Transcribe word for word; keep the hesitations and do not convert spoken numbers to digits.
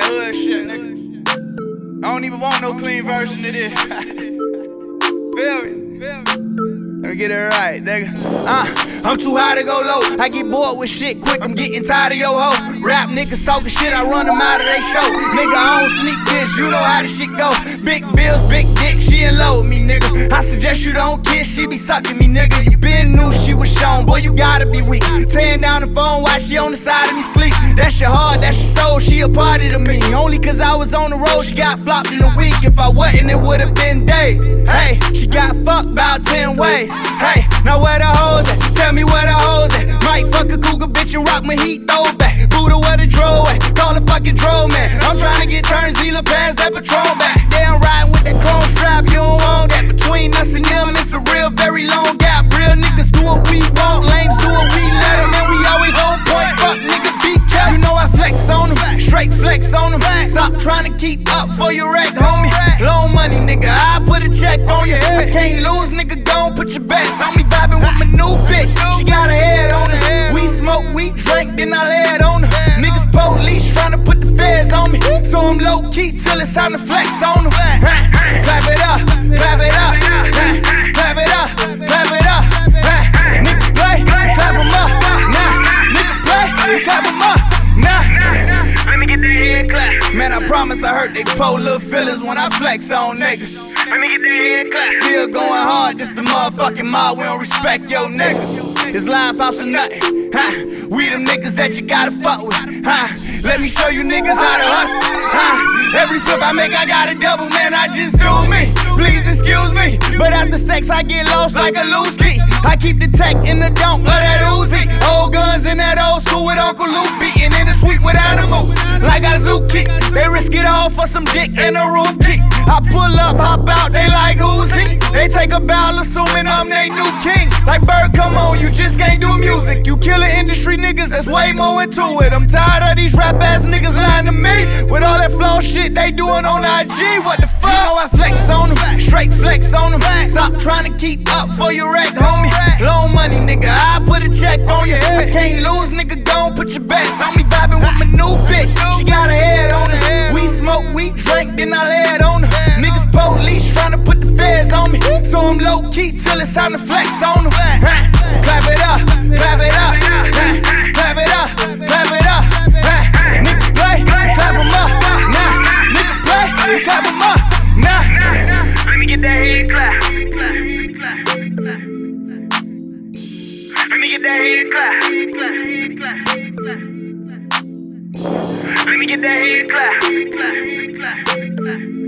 hood shit, nigga. I don't even want no clean version of this. Feel me? Feel me? Let me get it right, nigga. Uh, I'm too high to go low. I get bored with shit quick, I'm getting tired of your hoe. Rap niggas talking shit, I run them out of they show. Nigga, I don't sneak this, you know how this shit go. Big bills, big dick, she in love with me, nigga. I suggest you don't kiss, she be sucking me, nigga. You been knew she was shown, boy, you gotta be weak. Tearing down the phone while she on the side of me sleep. That's your heart, that's your soul, she a party to me. Only cause I was on the road, she got flopped in a week. If I wasn't, it would've been days. Hey, she got fucked about ten ways. Hey, now where the hoes at? Tell me where the hoes at. Might fuck a cougar bitch and rock my heat throwback. Buddha where the drove at? Call a fucking drove man. I'm trying to get turns, Zila past that patrol back. Damn riding with that chrome strap, you don't want that. Between us and them, it's a real, very long gap. Real niggas do what we want, lames do what we let them. And we always on point, fuck nigga, be careful. You know I flex on them, straight flex on them. Stop trying to keep up for your wreck, homie. Loan money, nigga, I put a check on you. I can't lose, nigga, gon' put your bets on me. Vibing with my new bitch, she got her head on her. We smoke, we drink, then I lay it on her. Niggas police tryna put the feds on me, so I'm low key till it's time to flex on them. Clap it up, clap it up, clap it up, clap it up. Nigga play, clap 'em up. Nah, nigga play, clap 'em up. Nah, let me get that head clap. Man, I promise I hurt they poor little feelings when I flex on niggas. Let me get that head clap. Still going hard, this the motherfucking mob. We don't respect your niggas. It's live house or nothing. Huh? We them niggas that you gotta fuck with. Huh? Let me show you niggas how to hustle. Huh? Every flip I make, I got a double, man. I just do me. Please excuse me, but after sex I get lost like a loose key. I keep the tech in the dump of that Uzi. Old guns in that old school with Uncle Luke, beating in the suite with animals like Azuki. They risk it all for some dick and a room key. I pull up, hop out, they like Uzi. They take a bow, assuming I'm they new king. Like Bird, come on, you just can't do music. You killing industry niggas, that's way more into it. I'm tired of these rap ass niggas lying to me with all that flaw shit they doing on I G. What the fuck? You know I flex on them, straight flex on them. Stop trying to keep up for your wreck, homie. Loan money, nigga, I put a check on you. I can't lose, nigga, gon' put your bets on me. Vibing with my new bitch, she got her head on her. We smoke, we drink, then I lay it on her. Niggas police tryna put the feds on me, so I'm low key till it's time to flex on them. Clap it up, clap it up, clap it up, clap it up. Nigga play, clap 'em up. Nah, nigga play, clap 'em up. Nah, let me get that head clap. Let me get that head clap. Let me get that head clap.